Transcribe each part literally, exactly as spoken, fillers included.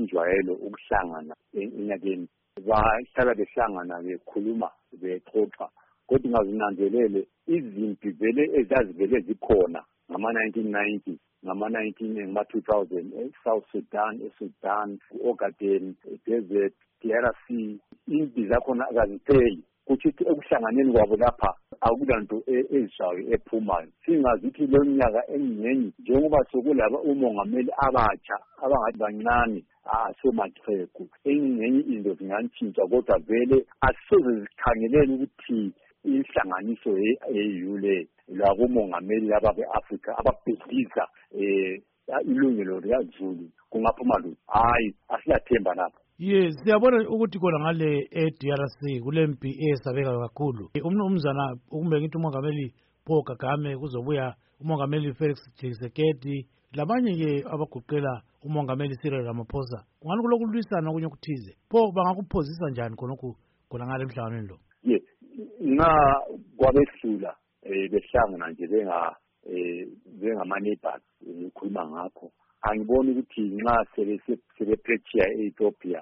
kuyinjwayelo ukuhlangana enyakeni bahlala behlangana bekhuluma bexoxa kodwa ungazinanzelele izimpi vele ezazivele zikhona ngama nineteen ninety ngama nineteen ngama two thousand eSouth Sudan, eSudan, Ogaden, Desert, D R C, impi zakhona akazipheli. Kuthi ukuhlanganeni kwabo lapha akulanto ezisayo ephumayo. Singazithi lo nyaka enyenye njengoba sokulaba umongameli abatsha abangathi bancane asomatheko enyenye into zingantshintsha kodwa vele asisoze zikhangelele ukuthi inhlanganiso eyule lakumongameli laba beAfrika ababhidliza eh ilungelo liyazulu kungaphuma lo hayi asiyathemba lapha. Yes, siyabona ukuthi kona ngale e-D R C kulempi esabeka kakhulu. Umnumzana ukumbe ngithi umongameli Paul Kagame kuzobuya umongameli Felix Tshisekedi labanye ke abaguqela umongameli Cyril Ramaphosa. Kungani kulokulwisana kunye kuthize. Pho bangakuphozisa njani khonokho kona ngale emhlanganweni lo? Ye na kwabehlula eh behlangana nje benga eh bengama neighbors ukukhuluma ngakho. Angiboni ukuthi nxa sele sebepressure eEthiopia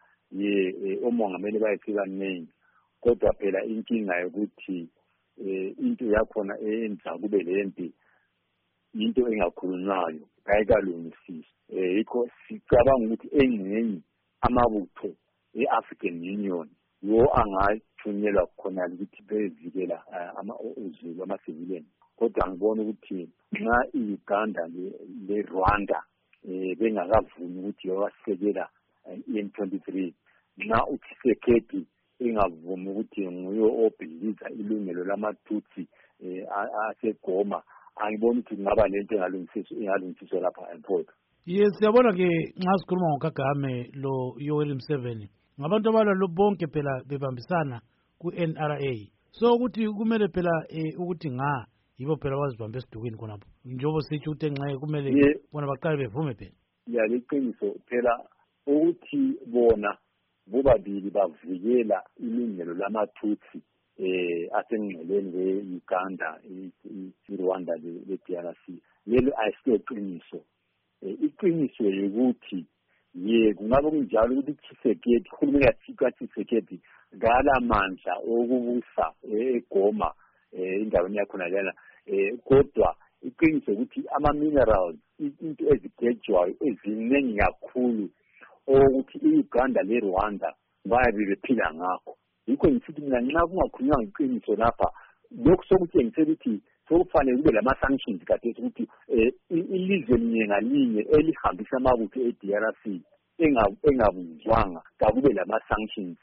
ye omongameli bayefika ningi kodwa phela inkinga yokuthi into yakhona eyenza kube lempi into engakhulunywayo kayikalungisisi yikho sicabanga ukuthi engcenye amabutho eAfrican Union yo angathunyelwa khona ukuthi bevikela ama uzulu ama civilian kodwa ngibona ukuthi nxa iUganda le Rwanda eh bengakavuni ukuthi yawasekela in twenty-three nxa uTshisekedi engavumi ukuthi nguyo obhiliza ilungelo lamatutsi eh asegoma angiboni ukuthi ngaba lento engalungisiswa engalungisiswa lapha eMpondwe. Yes, siyabona ke nxa sikhuluma ngoKagame lo Yoweri Museveni ngabantu abalalo bonke phela bebambisana ku N R A so ukuthi kumele phela ukuthi nga yibo phela bazibambe esidukweni khonapho njengoba sithi ukuthi enxe kumele bona baqale bevume phela. Ya liqiniso phela ukuthi bona bobabili bavikela ilungelo lamatutsi eh asengceleni leUganda iRwanda leD R C lelo ayisiqiniso iqiniso ukuthi ye kungabe kunjalo ukuthi Tshisekedi khulumela Tshisekedi ngala mandla okubusa eGoma endaweni yakhona lana eh kodwa iqiniso ukuthi ama minerals into ezigejwayo eziningi kakhulu ukuthi iUganda leRwanda bayabe bephila ngakho yikho ngithi mina nxa kungakhulunywa iqiniso lapha lokho sokutshengisela ukuthi sokufanele kube lama sanctions kade ukuthi ilizwe linye ngalinye elihambisa amabutho eD R C engabuzwanga kakube lama sanctions